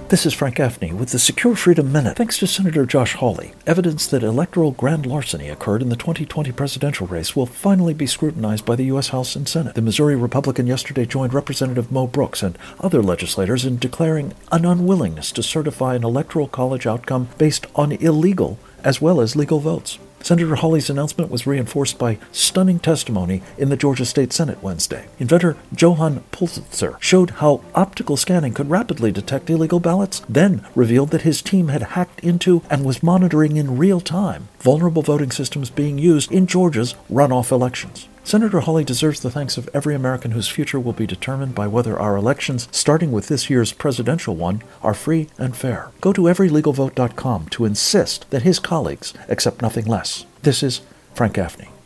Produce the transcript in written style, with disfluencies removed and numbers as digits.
This is Frank Gaffney with the Secure Freedom Minute. Thanks to Senator Josh Hawley, evidence that electoral grand larceny occurred in the 2020 presidential race will finally be scrutinized by the U.S. House and Senate. The Missouri Republican yesterday joined Representative Mo Brooks and other legislators in declaring an unwillingness to certify an electoral college outcome based on illegal as well as legal votes. Senator Hawley's announcement was reinforced by stunning testimony in the Georgia State Senate Wednesday. Inventor Johann Pulitzer showed how optical scanning could rapidly detect illegal ballots, then revealed that his team had hacked into and was monitoring in real time vulnerable voting systems being used in Georgia's runoff elections. Senator Hawley deserves the thanks of every American whose future will be determined by whether our elections, starting with this year's presidential one, are free and fair. Go to everylegalvote.com to insist that his colleagues accept nothing less. This is Frank Gaffney.